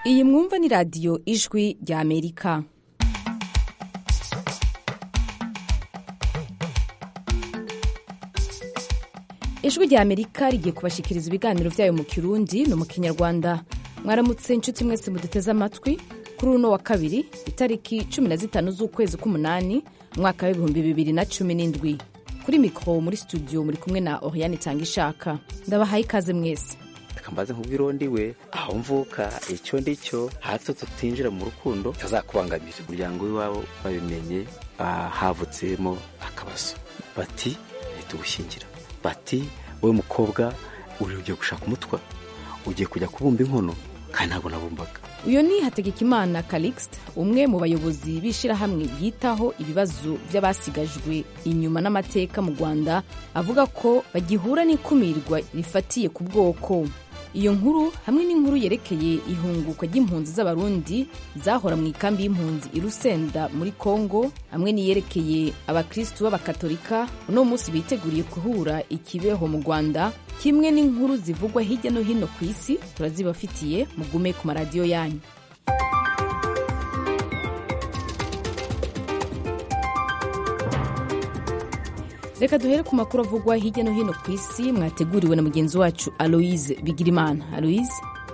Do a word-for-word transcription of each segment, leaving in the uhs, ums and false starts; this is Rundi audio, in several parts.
Iyi mwumva ni radiyo ijwi rya Amerika. Ijwi rya Amerika rigiye kubashikiriza ibiganiro vyayo mu Kirundi no mu Kinyarwanda. Mwaramutse inshuti mwese muduteze amatwi kuri uno wa kabiri itariki cumi na zitanu z'ukwezi k'umunani mwaka w'ibihumbi bibiri na cumi n'indwi. Kuri mikro muri studio muri kumwe na Oriane Tangishaka. Ndabahaye ikaze mwese. Kambaze nk'ubwirondiwe aho mvuka icyo ndicyo hato tutinjira mu rukundo tazakubangamira umuryango w'iwabo babimenye havutsemo akabazo bati nitugushingira bati wowe mukobwa uri ugiye gushaka umutwa ugiye kujya kubumba inkono kandi ntabwo nabumbaga. Uyo ni Hategekimana Calixte, umwe mu bayobozi b'ishirahamwe yitaho ibibazo by'abasigajwe inyuma n'amateka mu Rwanda, avuga ko bagihura n'ikumirwa rifatiye ku bwoko. Iyo nkuru hamwe n'inkuru yerekeye ihunguka ry'impunzi z'abarundi zahora mu ikambi y'impunzi i Rusenda muri Kongo, hamwe niyerekeye abakristu b'abakatolika uno munsi biteguriye kuhura ikibeho mu Rwanda, kimwe n'inkuru zivugwa hirya no hino ku isi turazibafitiye. Mugume ku maradiyo yanyu. Reka duhere ku makuru avugwa hirya no hino ku isi mwateguriwe na mugenzi wacu Aloise Bigirimana. Aloise,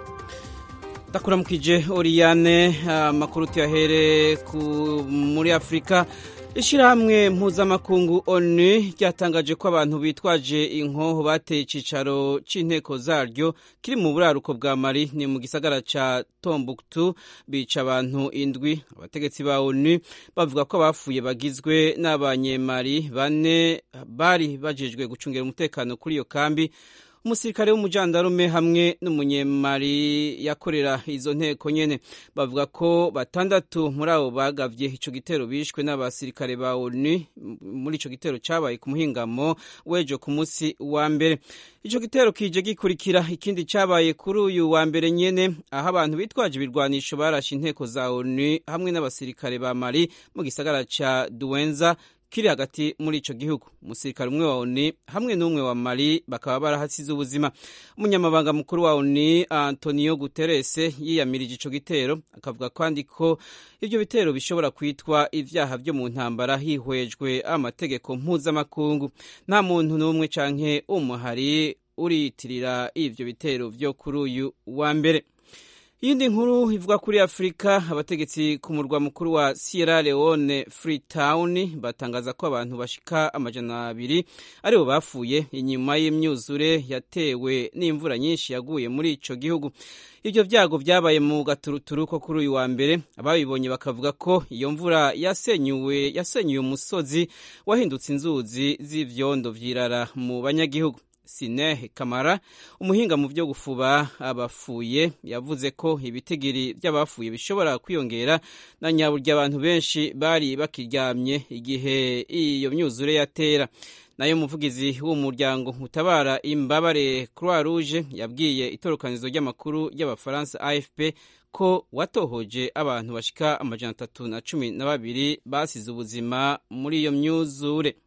ndakuramukije Oriane. Amakuru tuyahere ku muri Afrika. Ishirahamwe mpuzamakungu ONU ryatangaje ko abantu bitwaje inkoho bateye icicaro c'inteko zaryo kiri mu buraruko bwa Mali ni mu gisagara ca Tombouctou, bica abantu indwi. Abategetsi ba ONU bavuga ko abafuye bagizwe n'abanyemali bane bari bajejwe gucungira umutekano kuri iyo kambi, umusirikare w'umujandarume hamwe n'umunyemali yakorera izo nteko nyene. Bavuga ko batandatu muri abo bagavye ico gitero bishwe n'abasirikare ba ONU muri ico gitero cabaye ku muhingamo wejo ku musi wa mbere. Ico gitero kije gikurikira ikindi cabaye kuri uyu wa mbere nyene, aho abantu bitwaje ibirwanisho barashe inteko za ONU hamwe n'abasirikare ba Mali mu gisagara ca Douenza kiri hagati muri ico gihugu. Umusirikare umwe wa ONU hamwe n'umwe wa Mali bakaba barahasize ubuzima. Umunyamabanga mukuru wa ONU Antonio Guterres yiyamirije ico gitero, akavuga kandi ko ivyo bitero bishobora kwitwa ivyaha vyo mu ntambara hihwejwe amategeko mpuzamakungu. Nta muntu n'umwe canke umuhari uriyitirira ivyo bitero vyo kuri uyu wa mbere. Yindi nkuru ivuga kuri Afrika, abategetsi ku murwa mukuru wa Sierra Leone Freetown batangaza ko abantu bashika amajana abiri aribo bafuye inyuma y'imyuzure yatewe n'imvura nyinshi yaguye muri ico gihugu. Ivyo vyago vyabaye mu gaturuturu ko kuri uyu wa mbere. Ababibonye bakavuga ko iyo mvura yasenyuwe yasenyuye umusozi wahindutse inzuzi z'ivyondo vyirara mu banyagihugu. Sineh Kamara, umuhinga mu vyo gufuba abafuye, yavuze ko ibitigiri by'abafuye bishobora kwiyongera na nyaburya abantu benshi bari bakiryamye igihe iyo myuzure yatera. Nayo muvugizi w'umuryango utabara imbabare Croix Rouge yabwiye itorokanizo ry'amakuru y'abafaransa A F P ko watohoje abantu bashika amajana atatu na cumi na babiri basize ubuzima muri iyo myuzure.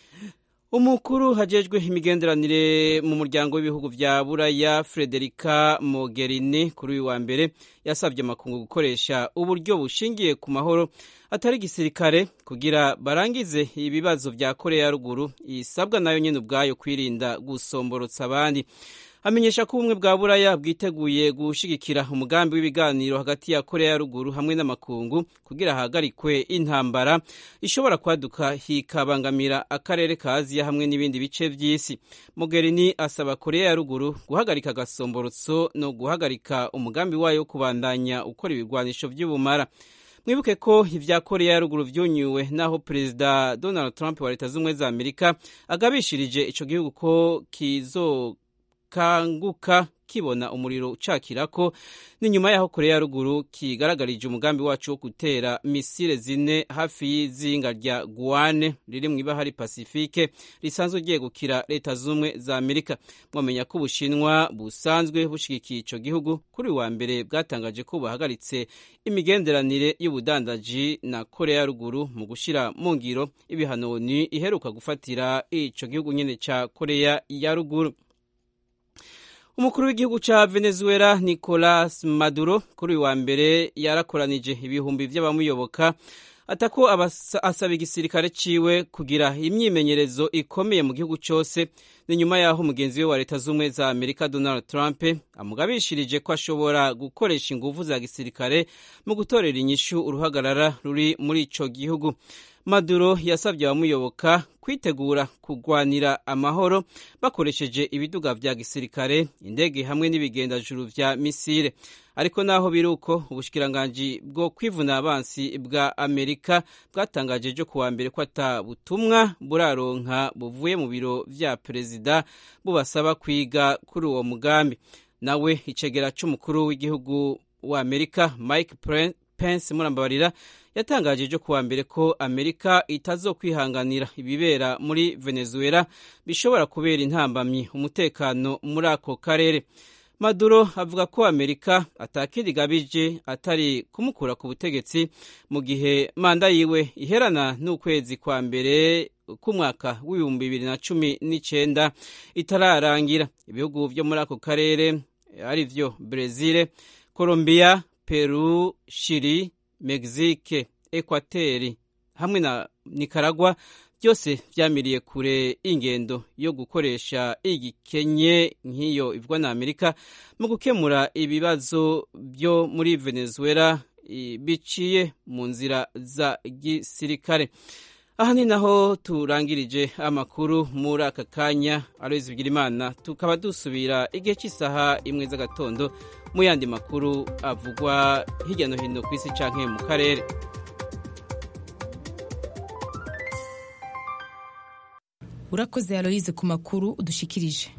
Umukuru hajejwe imigenderanire mu muryango w'ibihugu vya Buraya Federica Mogherini kuri uyu wa mbere yasabye amakungu gukoresha uburyo bushingiye ku mahoro atari gisirikare kugira barangize ibibazo vya Korea ya ruguru, isabwa nayo nyene ubwayo kwirinda gusomborotsa abandi. Amenyesha ko ubumwe bwa Buraya bwiteguye gushigikira umugambi w'ibiganiro hagati ya Korea ya ruguru hamwe n'amakungu kugira hagarikwe intambara ishobora kwaduka hikabangamira akarere ka Aziya hamwe n'ibindi bice vy'isi. Mogherini asaba Korea ya ruguru guhagarika gasomborotso no guhagarika umugambi wayo kubandanya ukora ibirwanisho vy'ubumara. Mwibuke ko ivya Korea ya ruguru vyunyuwe naho Perezida Donald Trump wa Leta z'Ubumwe za Amerika agabishirije ico gihugu ko kizo kanguka kibona umuriro ucakirako, ni nyuma yaho Korea ya ruguru kigaragarije umugambi wacu wo gutera misile zine hafi y'izinga rya Guam riri mu ibahari Pacifique risanzwe ryegukira Leta z'Ubumwe za Amerika. Mwamenya ko Ubushinwa busanzwe bushigikiye ico gihugu kuri wa mbere bwatangaje ko bahagaritse imigenderanire y'ubudandaji na Korea ya ruguru mu gushira mu ngiro ibihano ni iheruka gufatira ico gihugu nyene ca Korea ya ruguru. umukuru w'igihugu ca Venezuela Nicolas Maduro kuri uyu wa mbere yarakoranije ibihumbi vy'abamuyoboka atako asaba igisirikare ciwe kugira imyimenyerezo ikomeye mu gihugu cose. Ni nyuma yaho umugenzi we wa leta z'ubumwe za Amerika Donald Trump amugabishirije ko ashobora gukoresha inguvu za gisirikare mu gutorera inyishu uruhagarara ruri muri ico gihugu. Maduro yasabye abamuyoboka kwitegura kugwanira amahoro bakoresheje ibiduga vya gisirikare, indege hamwe n'ibigendajuru vya misile. Ariko naho biruko, ubushikiranganji bwo kwivuna abansi bwa Amerika bwatangaje ejo kuwa mbere ko ata butumwa buraronka buvuye mu biro vya perezida bubasaba kwiga kuri uwo mugambi. Nawe icegera c'umukuru w'igihugu wa Amerika Mike Pence murambabarira yatangaje ejo kuwa mbere ko Amerika itazokwihanganira ibibera muri Venezuela bishobora kubera intambamyi umutekano muri ako karere. Maduro avuga ko Amerika atakindi gabije atari kumukura ku butegetsi mu gihe manda yiwe iherana n'ukwezi kwa mbere k'umwaka w'ibihumbi bibiri na cumi n'icenda itararangira. Ibihugu vyo muri ako karere ari vyo Brazil, Colombia, Peru, Chili, Mexique, Equateri hamwe na Nicaragua byose vyamiriye kure ingendo yo gukoresha igikenye nk'iyo ivugwa na Amerika mu gukemura ibibazo byo muri Venezuela biciye mu nzira za gisirikare. Aha ni naho turangirije amakuru muri aka kanya. Aloys Bigirimana tukaba dusubira igihe cy'isaha imwe z'agatondo mu yandi makuru avugwa hirya no hino ku isi canke mu karere. Urakoze Aloys ku makuru udushikirije.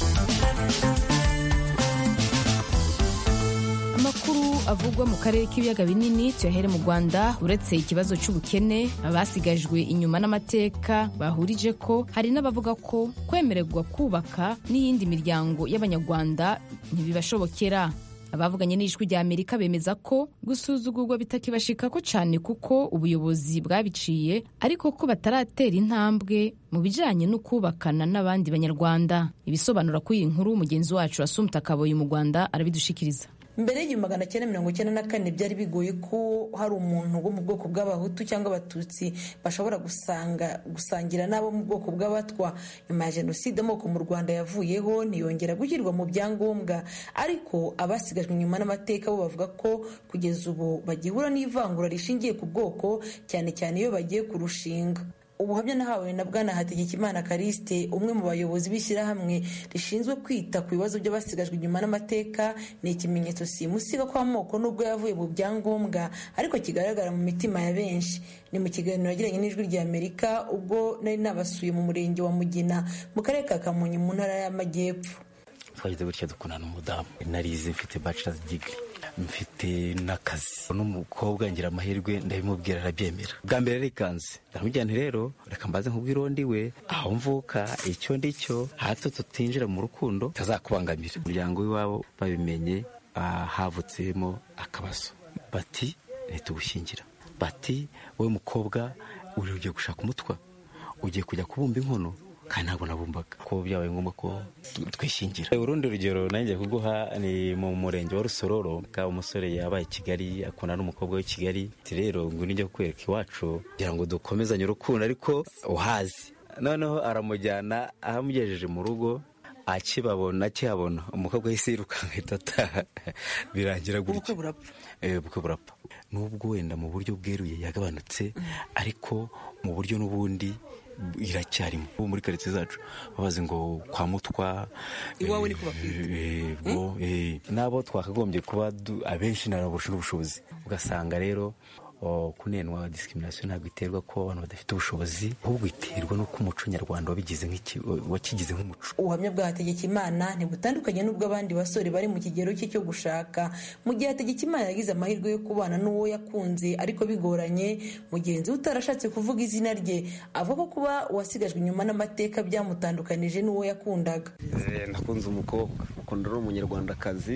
Amakuru avugwa mu karere k'ibiyaga binini tuyahere mu Rwanda. Uretse ikibazo cy'ubukene abasigajwe inyuma n'amateka bahurije ko hari n'abavuga ko kwemererwa kubaka n'iyindi miryango y'abanyarwanda ntibibashobokera. Abavuganye n'ijwi rya Amerika bemeza ko gusuzugurwa bitakibashika ko cyane kuko ubuyobozi bwabiciye ariko ko bataratera intambwe mu bijanye no kubakana n'abandi banyarwanda. Ibisobanura ko iyi nkuru mugenzi wacu Assumpta Kaboyi mu Rwanda arabidushikiriza. Mbere y'igihumbi magana cyenda mirongo icyenda na kane byari bigoye ko hari umuntu wo mu bwoko bw'abahutu cyangwa abatutsi bashobora gusanga gusangira n'abo mu bwoko bw'abatwa. Nyuma ya jenoside amoko mu Rwanda yavuyeho ntiyongera gushyirwa mu byangombwa, ariko abasigajwe inyuma n'amateka bo bavuga ko kugeza ubu bagihura n'ivangura rishingiye ku bwoko, cyane cyane iyo bagiye kurushinga. Ubuhamya nahawe na Bwana Hategekimana Kariste, umwe mu bayobozi b'ishyirahamwe rishinzwe kwita ku bibazo by'abasigajwe inyuma n'amateka, ni ikimenyetso simusiga ko amoko nubwo yavuye mu byangombwa ariko kigaragara mu mitima ya benshi. Ni mu kiganiro yagiranye n'ijwi rya Amerika ubwo nari nabasuye mu murenge wa Mugina mu karere ka Kamonyi mu ntara y'Amajyepfo. Twagize gutya dukundana n'umudamu, narize mfite bachelor's degree, mfite n'akazi n'umukobwa ngira amahirwe ndabimubwira arabyemera. Bwa mbere rikanze ndamubwira nti rero reka mbaze nkubwira undi we aho mvuka icyo ndicyo hato tutinjira mu rukundo tazakubangamira. Umuryango w'iwabo babimenye havutsemo akabazo, bati ntitugushyingira, bati wowe mukobwa uri ugiye gushaka umutwa, ugiye kujya kubumba inkono kandi ntabwo nabumbaga, ko byabaye ngombwa ko twishingira. Urundi rugero nanjye kuguha ni mu murenge wa Rusororo, ka umusore yabaye i Kigali akunda n'umukobwa w'i Kigali, ati rero ngo nijya kwereka iwacu kugira ngo dukomezanye urukundo ariko uhazi. Noneho aramujyana ahamugejeje mu rugo, akibabona akihabona umukobwa yahise yirukanka itata birangira gutya. Ubukwe burapfa. Eh, ubukwe burapfa. Nubwo wenda mu buryo bweruye yagabanutse, ariko mu buryo n'ubundi iracyarimo. Muri karitsiye zacu babaze ngo kwa mutwa iwawe ni kubakwiye eh nabo twakagombye kuba abenshi narabusha ubushobozi, ugasanga rero kunenwa discrimination ntabwo iterwa ko abantu badafite ubushobozi, ahubwo iterwa no ku muco nyarwanda wabigize nk'iki wakigize nk'umuco. Ubuhamya bwa Hategekimana ntibutandukanye n'ubwo abandi basore bari mu kigero cye cyo gushaka. Mu gihe Hategekimana yagize amahirwe yo kubana n'uwo yakunze ariko bigoranye, mugenzi utarashatse kuvuga izina rye avuga ko kuba wasigajwe inyuma n'amateka byamutandukanije n'uwo yakundaga. Eh, nakunze umukobwa ukunda ari umunyarwandakazi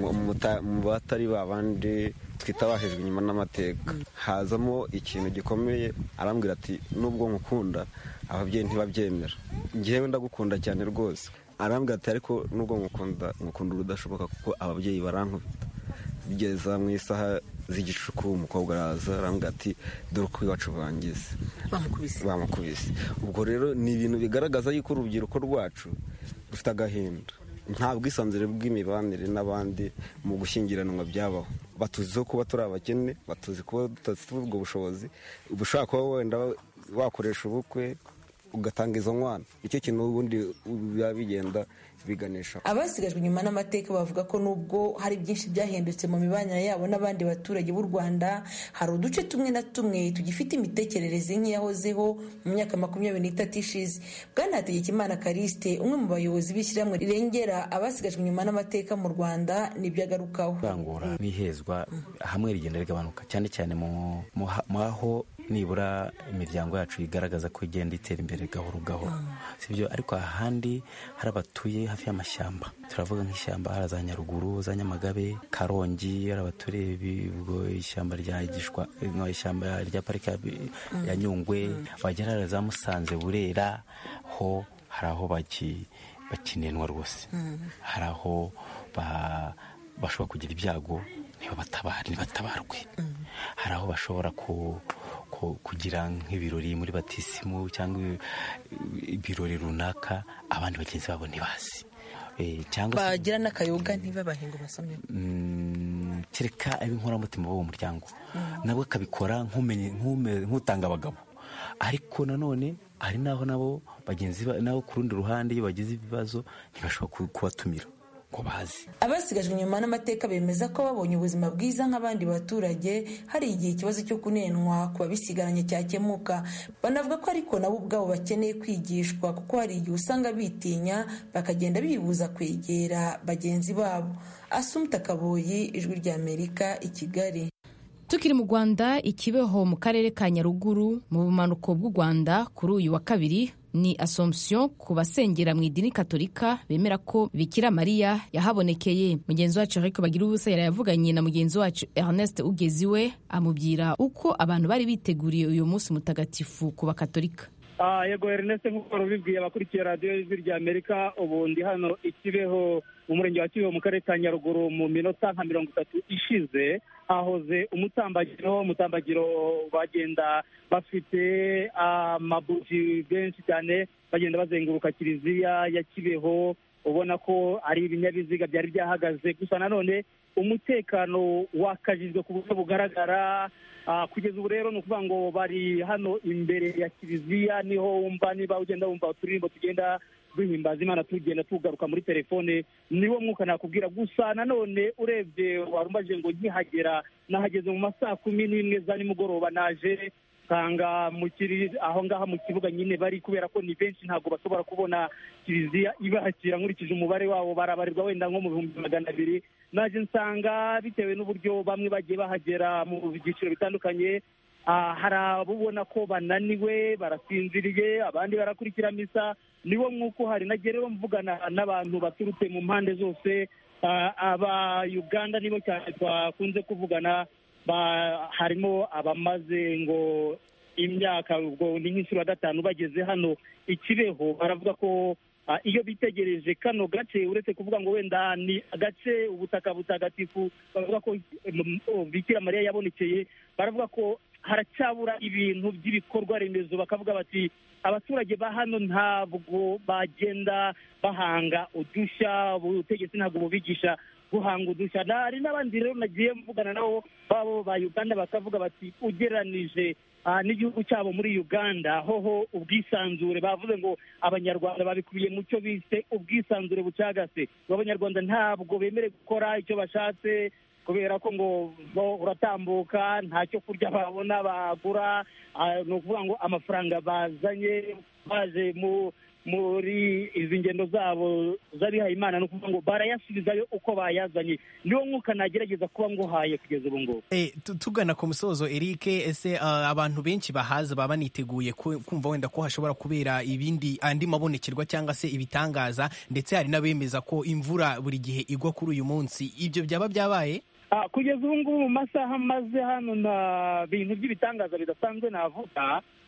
mu batari babandi twita bahejwe inyuma n'amateka. Hazamo ikintu gikomeye, arambwira ati nubwo nkukunda ababyeyi ntibabyemera, njyewe ndagukunda cyane rwose. arambwira ati ariko nubwo ngukunda ngukunda urudashoboka kuko ababyeyi barankubita bigeza mu isaha z'igicuku umukobwa araza arambwira ati dore uko iwacu bangize bamukubise bamukubise ubwo rero ni ibintu bigaragaza yuko urubyiruko rwacu rufite agahinda nta bwisanzure bw'imibanire n'abandi mu gushyingiranwa byabaho batuziho kuba turi abakene batuzi kuba tudafite ubwo bushobozi ubushaka kuba wenda wakoresha ubukwe ugatanga izo nkwano icyo kintu ubundi biba bigenda biganisha. Abasigajwe inyuma n'amateka bavuga ko nubwo hari byinshi byahindutse mu mibanire yabo n'abandi baturage b'u Rwanda, hari uduce tumwe na tumwe tugifite imitekerereze nk'iyahozeho mu myaka makumyabiri n'itatu ishize. Bwana Hategekimana Callixte, umwe mu bayobozi b'ishyirahamwe rirengera abasigajwe inyuma n'amateka mu Rwanda, nibyo agarukaho. Bangura n'ihezwa hamwe rigenda rigabanuka cyane cyane mu aho nibura imiryango yacu igaragaza ko igenda itera imbere gahoro gahoro, sibyo? Ariko ahandi hari abatuye hafi y'amashyamba, turavuga nk'ishyamba hari za Nyaruguru, za Nyamagabe, Karongi, hari abaturiye ubwo ishyamba rya Gishwa, ishyamba rya parike ya Nyungwe, bagera za Musanze, Burera, ho hari aho bakinenwa rwose, hari aho bashobora kugira ibyago ntibatabarwe, hari aho bashobora ku kugira nk'ibirori muri batisimu cyangwa ibirori runaka abandi bagenzi babo ntibazi, cyangwa bagira n'akayoga ntibabahinga basomye, kereka ab'inkoramutima b'uwo muryango nabo akabikora nk'utanga abagabo. Ariko nanone hari n'aho nabo bagenzi nabo ku rundi ruhande iyo bagize ibibazo ntibashobora kubatumira ngo bazi. Abasigajwe inyuma n'amateka bemeza ko babonye ubuzima bwiza nk'abandi baturage, hari igihe ikibazo cyo kunenwa ku babisigaranye cyakemuka. Banavuga ko ariko nabo ubwabo bakeneye kwigishwa, kuko hari igihe usanga bitinya bakagenda bibuza kwegera bagenzi babo. Assumpta Kaboyi, Ijwi ry'Amerika, i Kigali. Tukiri mu Rwanda, i Kibeho mu karere ka Nyaruguru mu bumanuko bw'u Rwanda, kuri uyu wa kabiri ni Assomption ku basengera mu idini Katolika bemera ko Bikira Mariya yahabonekeye. Mugenzi wacu ariko bagira ubusa yarayavuganye na mugenzi wacu Ernest Ugeziwe, amubwira uko abantu bari biteguriye uyu munsi mutagatifu ku bakatolika. Ah, yego Ernest, nk'uko rubibwiye abakurikiye radiyo y'Ijwi ry'Amerika, ubu ndi hano i Kibeho mu murenge wa Kibeho mu karere ka Nyaruguru. Mu minota nka mirongo itatu ishize hahoze umutambagiro umutambagiro bagenda bafite amabuji benshi cyane, bagenda bazenguruka kiliziya ya Kibeho, ubona ko ari ibinyabiziga byari byahagaze. Gusa nanone umutekano wakajijwe ku buryo bugaragara. Uh, kugeza ubu rero ni ukuvuga ngo bari hano imbere ya kiliziya, niho wumva niba ugenda wumva uturirimbo tugenda duhimbaza Imana tugenda tugaruka muri telefone, niwo mwuka nakubwira. Gusa nanone urebye warumbaje ngo nkihagera, nahageze mu masaa kumi n'imwe za nimugoroba, naje kanga mukiri aho ngaha mu kibuga nyine bari, kubera ko ni benshi ntabwo bashobora kubona kiliziya ibakira. Nkurikije umubare wabo barabarirwa wenda nko mu bihumbi magana abiri. Naje nsanga bitewe n'uburyo bamwe bagiye bahagera mu byiciro bitandukanye, hari abubona ko bananiwe barasinziriye, abandi barakurikira misa, niwo mwuko hari. Nagiye rero mvugana n'abantu baturutse mu mpande zose, aba Uganda nibo cyane twakunze kuvugana, harimo abamaze ngo imyaka ubwo ni nk'inshuro ya gatanu bageze hano i Kibeho. Baravuga ko iyo bitegereje kano gace, uretse kuvuga ngo wenda ni agace ubutaka butagatifu bavuga ko Bikira Mariya yabonekeye, baravuga ko haracyabura ibintu by'ibikorwa remezo. Bakavuga bati abaturage ba hano ntabwo bagenda bahanga udushya, ubutegetsi ntabwo bubigisha guhanga udushya. Hari n'abandi rero nagiye mvugana nabo babo ba Uganda, bakavuga bati ugeranije n'igihugu cyabo muri Uganda hoho ubwisanzure, bavuze ngo abanyarwanda babikubiye mu cyo bise ubwisanzure bucagase. Abanyarwanda ntabwo bemerewe gukora icyo bashatse, kubera ko ngo uratambuka ntacyo kurya babona bagura. Ni ukuvuga ngo amafaranga bazanye baje mu muri izi ngendo zabo z'abihaye Imana, ni ukuvuga ngo barayasubizayo uko bayazanye. Niwo mwuka nagerageza kuba nguhaye kugeza ubu ngubu. Eh, tugana ku musozo Eric, ese uh, abantu benshi bahaza baba baniteguye kumva wenda ko hashobora kubera ibindi andi mabonekerwa cyangwa se ibitangaza, ndetse hari n'abemeza ko imvura buri gihe igwa kuri uyu munsi. Ibyo byaba byabaye? Ah, kugeza ubu ngubu mu masaha maze hano na bintu by'ibitangaza bidasanzwe navuga.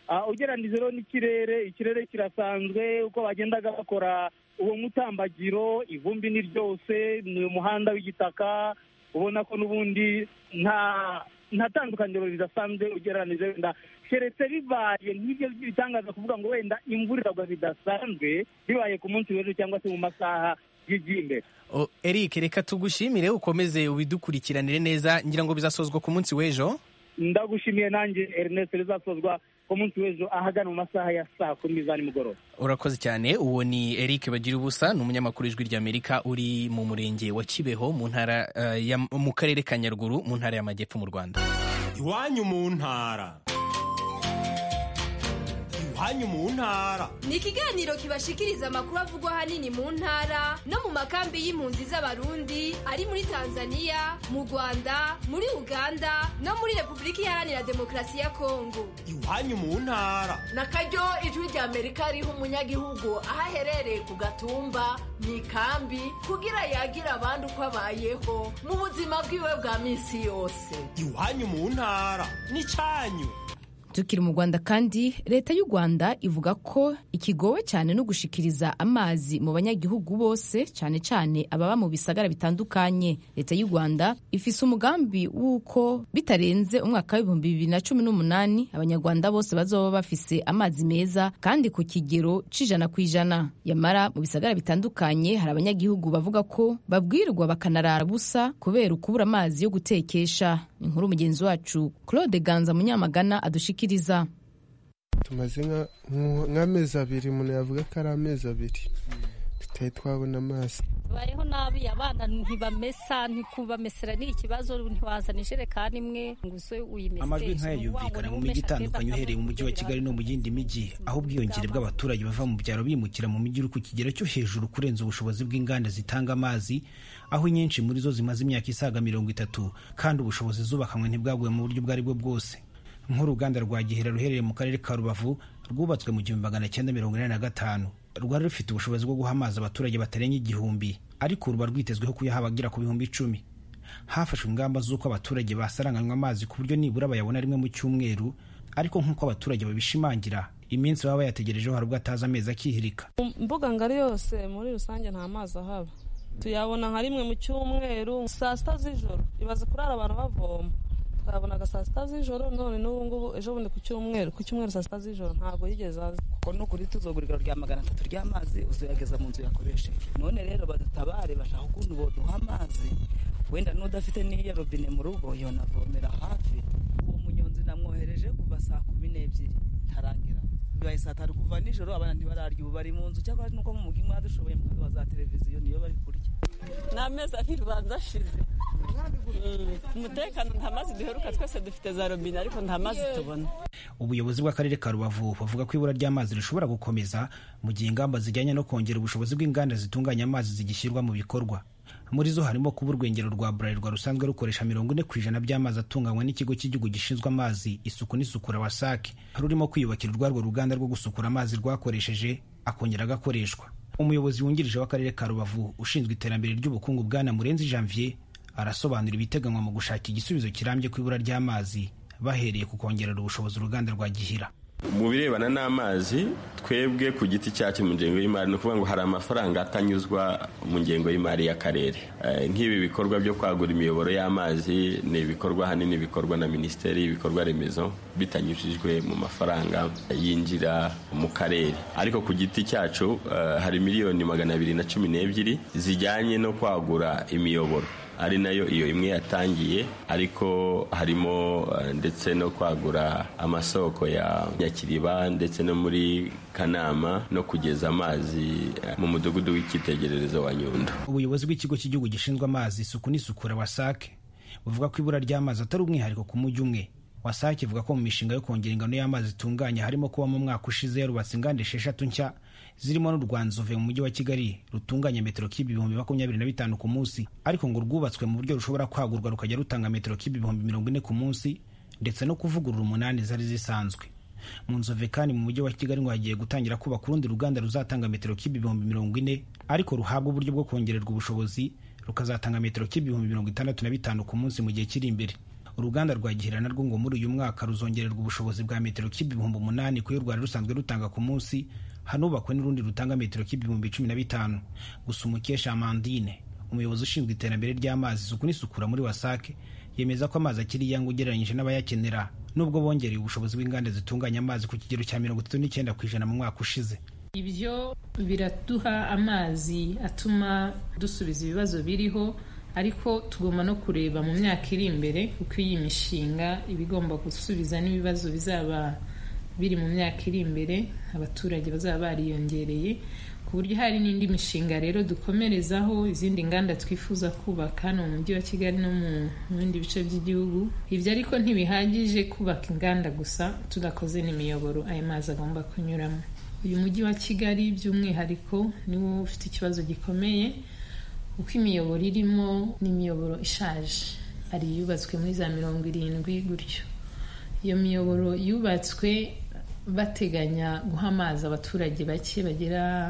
ugereranije rero n'ikirere ikirere kirasanzwe uko bagendaga bakora uwo mutambagiro ivumbi ni ryose ni umuhanda w'igitaka ubona ko n'ubundi nta nta tandukaniro ridasanzwe ugereranije wenda keretse bibaye nk'ibyo bitangaza kuvuga ngo wenda imvura iragwa bidasanzwe bibaye ku munsi w'ejo cyangwa se mu masaha y'igihe. Oh, Eric reka tugushimire ukomeze ubidukurikiranire neza ngira ngo bizasozwa ku munsi w'ejo. Ndagushimiye nanjye Ernest rizasozwa ku munsi w'ejo ahagana mu masaha ya saa kumi za nimugoroba. Urakoze cyane. Uwo ni Eric Bagirubusa ni umunyamakuru w'Ijwi ry'Amerika uri mu murenge wa Kibeho mu ntara uh, ya mu karere ka Nyaruguru mu ntara y'Amajyepfo mu Rwanda. Iwanyu mu ntara Iwanyu mu ntara ni ikiganiro kibashikiriza amakuru avugwa ahanini mu ntara no mu makambi y'impunzi z'abarundi ari muri Tanzania, mu Rwanda, muri Uganda no muri Repubulika Iharanira Demokarasi ya Kongo. Iwanyu mu ntara nakaryo Ijwi ry'Amerika riha umunyagihugu aho aherereye ku gatumba mu ikambi kugira yagira abandi uko abayeho mu buzima bwiwe bwa minsi yose. Iwanyu mu ntara n'icyanyu. Tukiri mu Rwanda kandi leta y'u Rwanda ivuga ko ikigowe cyane no gushikiriza amazi mu banyagihugu bose cyane cyane ababa mu bisagara bitandukanye. Leta y'u Rwanda ifise umugambi w'uko bitarenze umwaka w'ibihumbi bibiri na cumi n'umunani abanyarwanda bose bazoba bafise amazi meza kandi ku kigero c'ijana ku ijana. Yamara mu bisagara bitandukanye hari abanyagihugu bavuga ko babwirwa bakanarara busa kubera ukubura amazi yo gutekesha. Inkuru mugenzi wacu Claude Ganza Munyamagana adushikiriza. Tumaze nk'amezi abiri umuntu yavuga ko ari amezi abiri tutari twabona amazi. Bayeho nabi abana ntibamesa ntikubamesera ni ikibazo ntiwazana ijerekani imwe nguse uyimese. Amajwi nk'aya yumvikana mu mijyi itandukanye uhereye mu mujyi wa Kigali no mu yindi mijyi aho ubwiyongere bw'abaturage bava mu byaro bimukira mu mijyi ku kigero cyo hejuru kurenza ubushobozi bw'inganda zitanga amazi aho nyinshi muri zo zimaze imyaka isaga mirongo itatu kandi ubushobozi zubakamwe ntibwaguye mu buryo bwari bwo bwose. Nk'uruganda rwa Gihera ruherereye mu karere ka Rubavu rwubatswe mu gihumbi magana cyenda mirongo inani na gatanu rwari rufite ubushobozi bwo guha amazi abaturage batarenye igihumbi ariko ruba rwitezweho kuyaha abagera ku bihumbi icumi. Hafashwe ingamba z'uko abaturage basaranganywa amazi ku buryo nibura bayabona rimwe mu cyumweru ariko nk'uko abaturage babishimangira iminsi baba bayategerejeho hari ubwo ataza amezi akihirika. Mbuga ngari yose muri rusange nta mazi ahaba tuyabona nka rimwe mu cyumweru saa sita z'ijoro ibaze kurara abantu bavoma twabonaga saa sita z'ijoro none n'ubu ngubu ejo bundi ku cyumweru ku cyumweru saa sita z'ijoro ntabwo yigeze aza kuko n'ukuri tuzogurira rya magana atatu ry'amazi uzuyageza mu nzu yakoresheje none rero badutabare bashaka ukuntu boduha amazi wenda n'udafite n'iyo robine mu rugo yonavomera hafi. Uwo munyonzi namwohereje kuva saa kumi n'ebyiri ntaragera bibaye saa tanu kuva nijoro abana ntibararya ubu bari mu nzu cyangwa nuko mu mugi mwadushoboye mukaduha za televiziyo niyo bari kurya. N'amezi abiri ubanza ashize umutekano nta mazi duheruka twese dufite za robine ariko nta mazi tubona. Ubuyobozi bw'akarere ka Rubavu buvuga ko ibura ry'amazi rishobora gukomeza mu gihe ingamba zijyanye no kongera ubushobozi bw'inganda zitunganya amazi zigishyirwa mu bikorwa. Muri zo harimo kuba urwengero rwa Bralirwa rusanzwe rukoresha mirongo ine ku ijana by'amazi atunganywa n'ikigo cy'igihugu gishinzwe amazi isuku n'isukura WASAC rurimo kwiyubakira urwarwo ruganda rwo gusukura amazi rwakoresheje akongera agakoreshwa. Umuyobozi wungirije w'akarere ka Rubavu ushinzwe iterambere ry'ubukungu Bwana Murenzi Janvier arasobanura ibiteganywa mu gushaka igisubizo kirambye ku ibura ry'amazi bahereye ku kongerera ubushobozi uruganda rwa Gihira. Mu birebana n'amazi twebwe ku giti cyacu mu ngengo y'imari no kuvuga ngo hari amafaranga atanyuzwa mu ngengo y'imari y'akarere. E, nk'ibi bikorwa byo kwagura imiyoboro y'amazi ni ibikorwa hanini bikorwa na Minisiteri y'ibikorwa remezo bitanyujijwe mu mafaranga yinjira mu karere. Ariko ku giti cyacu uh, hari miliyoni magana abiri na cumi n'ebyiri zijyanye no kwagura imiyoboro ari nayo iyo imwe yatangiye ariko harimo uh, ndetse no kwagura amasoko ya Nyakiriba ndetse no muri Kanama no kugeza amazi uh, mu mudugudu w'icyitegererezo wa Nyundo. Ubuyobozi bw'ikigo cy'igihugu gishinzwe amazi isuku n'isukura WASAC buvuga ko ibura ry'amazi atari umwihariko ku mujyi umwe. WASAC ivuga ko mu mishinga yo kongera ingano y'amazi itunganya harimo kuba mu mwaka ushize yarubatse inganda esheshatu nshya zirimo n'urwanzove mu mujyi wa Kigali rutunganya metero kibi ibihumbi makumyabiri na bitanu ku munsi ariko ngo rwubatswe mu buryo rushobora kwagurwa rukajya rutanga metero kibi ibihumbi mirongo ine ku munsi ndetse no kuvugurura umunani zari zisanzwe. Mu Nzove kandi mu mujyi wa Kigali ngo hagiye gutangira kubaka urundi ruganda ruzatanga metero kibi ibihumbi mirongo ine ariko ruhabwa uburyo bwo kongererwa ubushobozi rukazatanga metero kibi ibihumbi mirongo itandatu na bitanu ku munsi mu gihe kiri imbere. uruganda rwa Gihira narwo ngo muri uyu mwaka ruzongererwa ubushobozi bwa metero kibi ibihumbi umunani ku yo rwari rusanzwe rutanga ku munsi, hanubakwe n'urundi rutanga metero kibi ibihumbi cumi na bitanu. Gusa Umukesha Amandine, umuyobozi ushinzwe iterambere ry'amazi, isuku n'isukura muri wasake, yemeza ko amazi akiri yanga ugereranyije n'abayakenera, nubwo bongereye ubushobozi bw'inganda zitunganya amazi ku kigero cya mirongo itatu n'icyenda ku ijana mu mwaka ushize. Ibyo biraduha amazi atuma dusubiza ibibazo biriho, ariko tugomba no kureba mu myaka iri imbere uko iyi mishinga ibigomba gusubiza n'ibibazo bizaba biri mu myaka iri imbere, abaturage bazaba bariyongereye, ku buryo hari n'indi mishinga rero dukomerezaho, izindi nganda twifuza kubaka hano mu mujyi wa Kigali no mu bindi bice by'igihugu. Ibyo ariko ntibihagije kubaka inganda gusa tudakoze n'imiyoboro ayo mazi agomba kunyuramo. Uyu mujyi wa Kigali by'umwihariko niwo ufite ikibazo gikomeye, uko imiyoboro irimo n'imiyoboro ishaje, ari yubatswe muri za mirongo irindwi gutyo. Iyo miyoboro yubatswe bateganya guha amazi abaturage bake bagera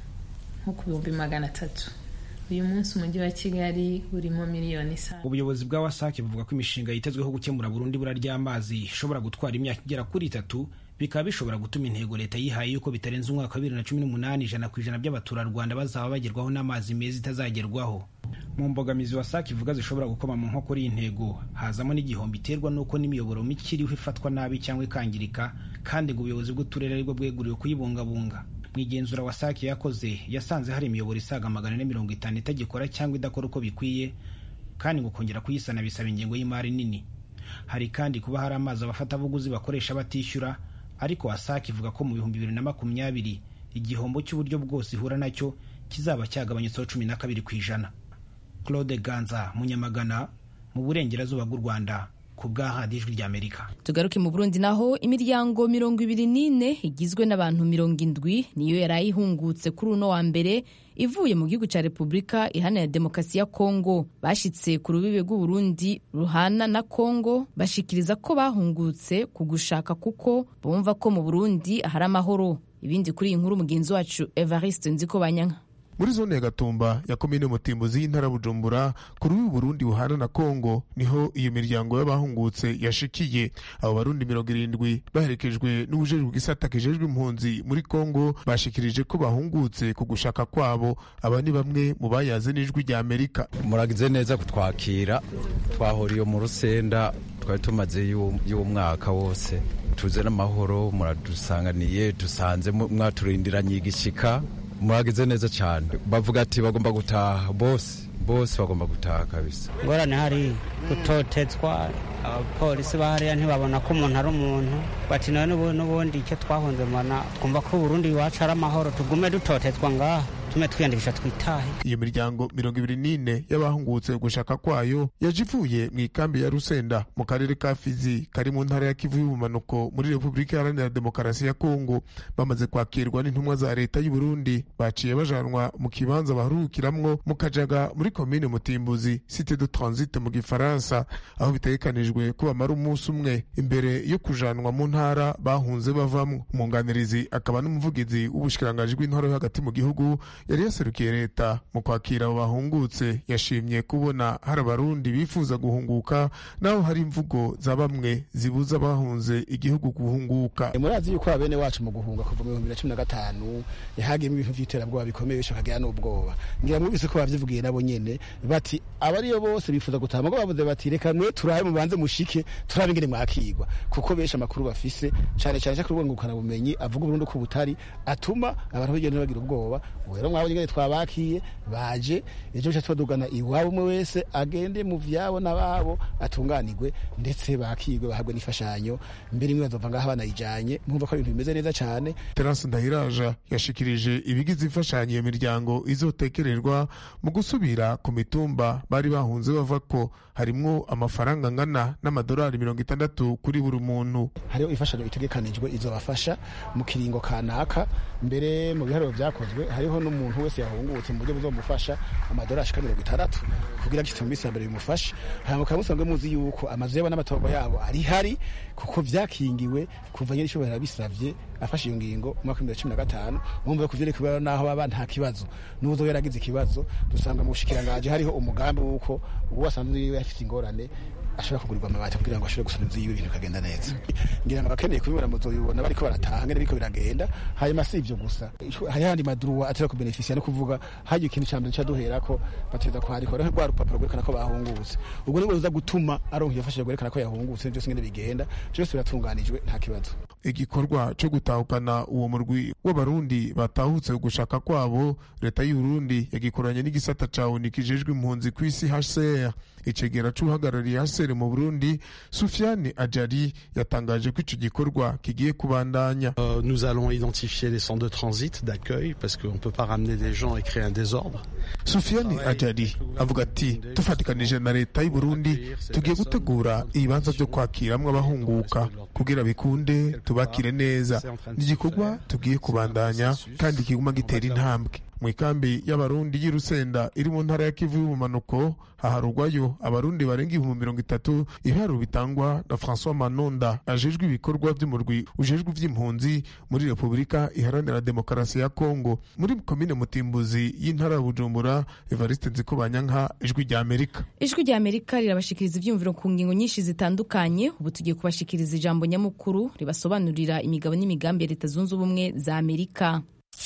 nko ku bihumbi magana atatu. Uyu munsi umujyi wa Kigali urimo miliyoni isanu. Ubuyobozi bwa wasake buvuga ko imishinga yitezweho gukemura burundu ibura ry'amazi ishobora gutwara imyaka igera kuri itatu, bikaba bishobora gutuma intego leta yihaye yuko bitarenze umwaka wa bibiri na cumi n'umunani ijana ku ijana by'abaturarwanda bazaba bagerwaho n'amazi meza itazagerwaho. Mu mbogamizi wasake ivuga zishobora gukoma mu nkokora iyi ntego, hazamo n'igihombo iterwa n'uko n'imiyoboro mike iriho ifatwa nabi cyangwa ikangirika, kandi ngo ubuyobozi bw'uturere aribwo bweguriwe kuyibungabunga. Mu igenzura wasake yakoze yasanze hari imiyoboro isaga magana ane mirongo itanu itagikora cyangwa idakora uko bikwiye, kandi ngo kongera kuyisana bisaba ingengo y'imari nini. Hari kandi kuba hari amazi abafatabuguzi bakoresha batishyura, ariko wasake ivuga ko mu bihumbi bibiri na makumyabiri igihombo cy'uburyo bwose ihura nacyo kizaba cyagabanyutseho cumi na kabiri ku ijana. Claude Ganza, Munyamagana, mu burengerazuba bw'u Rwanda, ku bwa Ijwi ry'Amerika. Tugaruke mu Burundi naho imiryango mirongo ibiri n'ine igizwe n'abantu mirongo indwi niyo yari ihungutse kuri uno wa mbere ivuye mu gihugu cya Repubulika Iharanira Demokarasi ya Kongo. Bashitse ku rubibe rw'u Burundi ruhana na Kongo, bashikiriza ko bahungutse ku gushaka kuko bumva ko mu Burundi hari amahoro. Ibindi kuri iyi nkuru mugenzi wacu Evariste Nzikobanyanka. Muri zone ya Gatumba ya komine Mutimbuzi y'intara Bujumbura kuri uyu Burundi buhana na Kongo niho iyo miryango y'abahungutse yashikiye. Abo barundi mirongo irindwi baherekejwe n'ubujejwe gisata kijejwe impunzi muri Kongo bashikirije ko bahungutse ku gushaka kwabo. Aba ni bamwe mu bayaze n'Ijwi ry'Amerika. Muragize neza kutwakira, twahoriye mu Rusenda, twari tumaze y'umwaka wose, tuze n'amahoro, muradusanganiye, dusanze mwaturindiranye igishika. Muragize neza cyane. Bavuga ati bagomba gutaha, bose bose bagomba gutaha kabisa. Ngorane hari gutotezwa, abapolisi bahariya ntibabona ko umuntu ari umuntu, bati nawe n'ubundi icyo twahunze mbona twumva ko Burundi iwacu ari amahoro, tugume dutotezwa ngaha tume twiyandikisha twitahe. Iyo miryango mirongo ibiri n'ine y'abahungutse gushaka kwayo yaje ivuye mu ikambi ya Rusenda mu karere ka Fizi kari mu ntara ya Kivu y'ubumanuko muri Repubulika Iharanira Demokarasi ya Kongo. Bamaze kwakirwa n'intumwa za leta y'u Burundi, baciye bajanwa mu kibanza baruhukiramwo mu Kajaga muri komine Mutimbuzi, Cité de Transit mu Gifaransa, aho bitegekanijwe ko bamara umunsi umwe imbere yo kujanwa mu ntara bahunze bavamwo. Umunganirizi akaba n'umuvugizi w'ubushikiranganji bw'intwaro yo hagati mu gihugu yari yaserukiye leta mu kwakira abo bahungutse, yashimye kubona hari abarundi bifuza guhunguka naho hari imvugo za bamwe zibuza abahunze igihugu guhunguka. Murazi yuko abene wacu mu guhunga kuva mu bihumbi bibiri na cumi na gatanu yahagiyemo ibintu vy'iterabwoba bikomeye bishakagira n'ubwoba. Ngira mubise ko bavyivugiye nabo nyene bati abariyo bose bifuza gutaha, ngo bavuze bati reka mwe turabe mubanze mushike turabe ingene mwakigwa, kuko benshi amakuru bafise cane cane cyakuri ngukana bumenyi avuga Burundi ko butari atuma abantu bagenda bagira ubwoba. Rero mwabonye ingene twabakiye, baje ejo cyo twadugana iwabo umwe wese agende mu vyabo nababo atunganirwe, ndetse bakigwe bahabwe n'ifashanyo mbere imwe bazova ngaha banayijanye. Mwumva ko ibintu bimeze neza cyane. Terence Ndahiraja yashikirije ibigize imfashanyo iyo miryango izotekererwa mu gusubira ku mitumba bari bahunze bava ko harimwo amafaranga ngana n'amadolari mirongo itandatu kuri buri muntu. Hariho ifashanyo itegekanijwe izobafasha mu kiringo kanaka, mbere mu biharuro vyakozwe hariho n'umuntu wese yahungutse mu buryo buzomufasha amadolari ashika mirongo itandatu kugira ngo itumbi mbere bimufashe. Hanyuma musanzwe muzi yuko amazu yabo n'amatongo yabo ari hari kuko vyakingiwe kuva nyiri ishobora bisavye afashe iyo ngingo mu mwaka w'ibihumbi bibiri na cumi na gatanu bumva ko vyerekana naho baba nta kibazo n'uzo yaragize ikibazo dusanga mu bushikiranganje hariho umugambi w'uko uwo wasanzwe yafite ingorane ashobora kugurirwa amabati kugira ngo ashobore gusubiza iyo ibintu bikagenda neza ngira ngo abakeneye kubibona muzoyibona bariko barataha ngene biriko biragenda hanyuma si ivyo gusa hari handi maduruwa atera kubenefisia no kuvuga haje ikintu cyambere cyaduherako bateza ko hariko rero rwa rupapuro rwerekana ko bahungutse ubwo nibwo ruza gutuma aronka yafashije gwerekana ko yahungutse byose ngene bigenda byose biratunganijwe nta kibazo. Igikorwa cyo gutahukana uwo murwi w'abarundi batahutse gushaka kwabo leta y'u Burundi yagikoranye n'igisata ca O N U kijejwe impunzi ku isi H C R. Icegera c'uhagarariye H C R mu Burundi Soufiane Adjari yatangaje ko ico gikorwa kigiye kubandanya. Uh, nous allons identifier les centres de transit d'accueil parce qu'on peut pas ramener des gens et créer un désordre. Soufiane Adjari avuga ati tufatikanije na leta y'u Burundi tugiye gutegura ibibanza byo kwakiramwe abahunguka kugira bikunde tubakire neza. Ni igikorwa tugiye kubandanya kandi kiguma gitera intambwe. Mu ikambi y'abarundi y'Irusenda iri mu ntara ya Kivu y'ubumanuko haharugwayo abarundi barenga ibihumbi mirongo itatu. Ibiharuro bitangwa na François Manonda ajejwe ibikorwa by'umurwi ujejwe ivy'impunzi muri Repubulika Iharanira Demokarasi ya Kongo. Muri komine Mutimbuzi y'intara ya Bujumbura, Evariste Nzikobanyanka, Ijwi rya Amerika. Ijwi rya Amerika rirabashikiriza ivyumviro ku ngingo nyinshi zitandukanye. Ubu tugiye kubashikiriza ijambo nyamukuru ribasobanurira imigabo n'imigambi ya Leta Zunze Ubumwe za Amerika.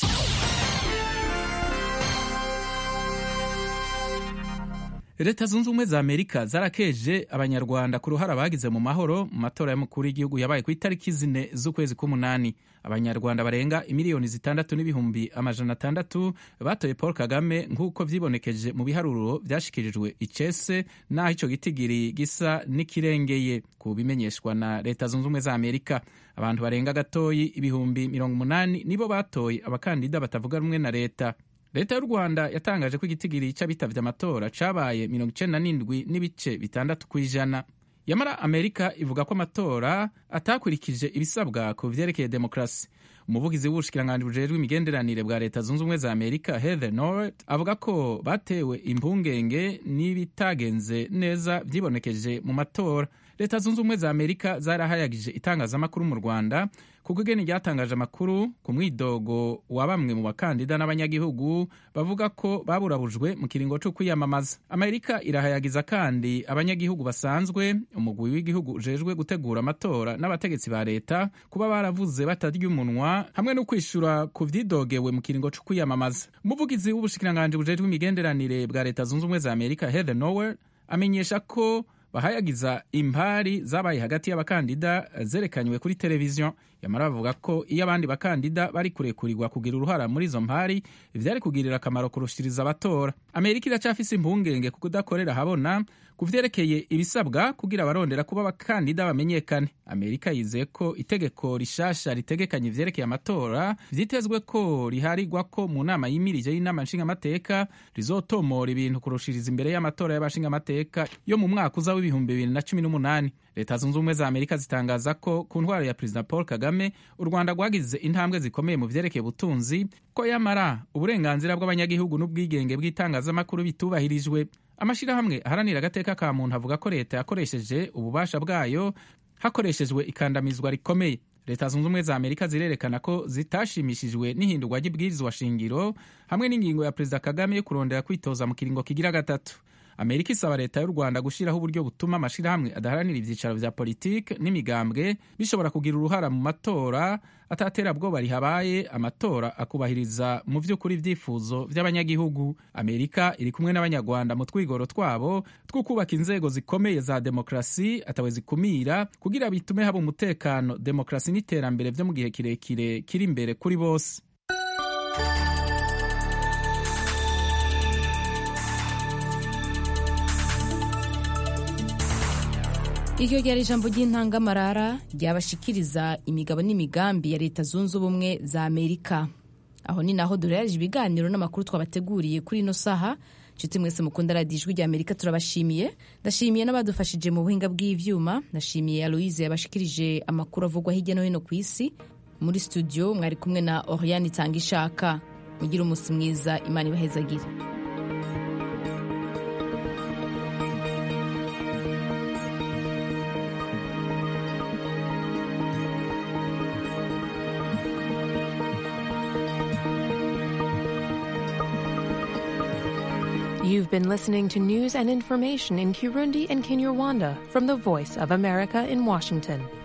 Leta Zunze Ubumwe za Amerika zarakeje abanyarwanda ku ruhara bagize mu mahoro mu matora y'umukuru w'igihugu yabaye ku itariki zine z'ukwezi k'umunani. Abanyarwanda barenga imiliyoni zitandatu n'ibihumbi amajana atandatu batoye Paul Kagame nk'uko vyibonekeje mu biharuro vyashikirijwe icese naho ico gitigiri gisa n'ikirengeye ku bimenyeshwa na Leta Zunze Ubumwe za Amerika. Abantu barenga gatoyi ibihumbi mirongo umunani nibo batoye abakandida batavuga rumwe na leta. Leta y'u Rwanda yatangaje ko igitigiri c'abitavye amatora cabaye mirongo icenda n'indwi n'ibice bitandatu kw'ijana. Yamara Amerika ivuga ko amatora atakurikije ibisabwa ku vyerekeye demokrasi. Umuvugizi w'ubushikiranganji bujejwe imigenderanire bwa Leta Zunze Ubumwe za Amerika Heather Nauert avuga ko batewe impungenge n'ibitagenze neza vyibonekeje mu matora. Leta Zunze Ubumwe za Amerika zarahayagije itangazamakuru mu Rwanda kuko igeni ryatangaje amakuru ku mwidogo wa bamwe mu bakandida n'abanyagihugu bavuga ko baburabujwe mu kiringo cyo kwiyamamaza. Amerika irahayagiza kandi abanyagihugu basanzwe, umugwi w'igihugu ujejwe gutegura amatora n'abategetsi ba leta kuba baravuze batarya umunwa hamwe no kwishura ku vyidogewe mu kiringo cyo kwiyamamaza. Umuvugizi w'ubushikiranganji bujejwe imigenderanire bwa Leta Zunze Ubumwe za Amerika Heather Nauert amenyesha ko bahayagiza impari zabaye hagati y'abakandida zerekanywe kuri televiziyo. Yamara bavuga ko iyo abandi bakandida bari kurekurirwa kugira uruhara muri izo mpari vyari kugirira akamaro kurushiriza abatora. Amerika iracafise impungenge kuko udakorera habona ku vyerekeye ibisabwa kugira abarondera kuba abakandida bamenyekane. Amerika yizeye ko itegeko rishasha ritegekanye ivyerekeye amatora vyitezwe ko riharigwa ko mu nama yimirije y'inama nshingamateka rizotomora ibintu kurushiriza imbere y'amatora y'abashingamateka yo mu mwaka uza w'ibihumbi bibiri na cumi n'umunani. Leta Zunze Ubumwe za Amerika zitangaza ko ku ntwaro ya Perezida Paul Kagame u Rwanda rwagize intambwe zikomeye mu vyerekeye ubutunzi, ko yamara uburenganzira bw'abanyagihugu n'ubwigenge bw'itangazamakuru bitubahirijwe. Amashirahamwe aharanira agateka ka muntu avuga ko leta yakoresheje ububasha bwayo hakoreshejwe ikandamizwa rikomeye. Leta Zunze Ubumwe za Amerika zirerekana ko zitashimishijwe n'ihindurwa ry'ibwirizwa shingiro hamwe n'ingingo ya Perezida Kagame yo kurondera kwitoza mu kiringo kigira gatatu. Amerika isaba leta y'u Rwanda gushiraho uburyo butuma amashirahamwe adaharanira ivyicaro vya politike n'imigambwe bishobora kugira uruhara mu matora atatera bwoba rihabaye amatora akubahiriza mu vy'ukuri vyifuzo vy'abanyagihugu. Amerika iri kumwe n'abanyarwanda mu twigoro twabo two kubaka inzego zikomeye za demokrasi atawe zikumira kugira bitume haba umutekano, demokrasi n'iterambere vyo mu gihe kirekire kiri imbere kuri bose. Iryo ryari ijambo ry'intangamarara ryabashikiriza imigabo n'imigambi ya Leta Zunze Ubumwe za Amerika. Aho ni naho durereje ibiganiro n'amakuru twabateguriye kuri ino saha. Nshuti mwese mukunda radiyo Ijwi rya Amerika turabashimiye. Ndashimiye n'abadufashije mu buhinga bw'ivyuma. Ndashimiye Aloise yabashikirije amakuru avugwa hirya no hino ku isi. Muri studio mwari kumwe na Oriane Tangishaka. Mugire umunsi mwiza, Imana ibahezagire. You've been listening to news and information in Kirundi and Kinyarwanda from the Voice of America in Washington.